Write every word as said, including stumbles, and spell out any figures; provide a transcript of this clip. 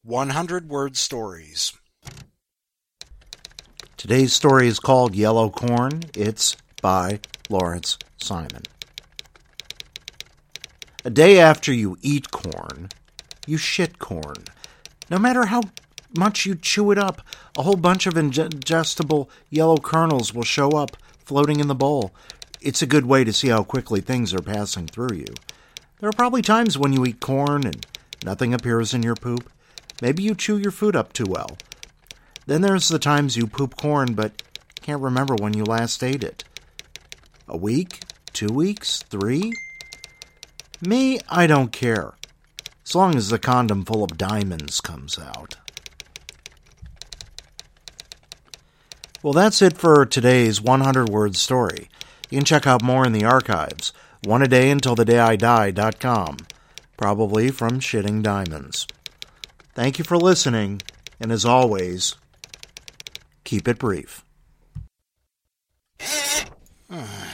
one hundred word stories. Today's story is called Yellow Corn. It's by Lawrence Simon. A day after you eat corn, you shit corn. No matter how much you chew it up, a whole bunch of ingestible yellow kernels will show up floating in the bowl. It's a good way to see how quickly things are passing through you. There are probably times when you eat corn and nothing appears in your poop. Maybe you chew your food up too well. Then there's the times you poop corn but can't remember when you last ate it. A week? Two weeks? Three? Me, I don't care. As long as the condom full of diamonds comes out. Well, that's it for today's one hundred word story. You can check out more in the archives. One a day until the day I die dot com. Probably from Shitting Diamonds. Thank you for listening, and as always, keep it brief.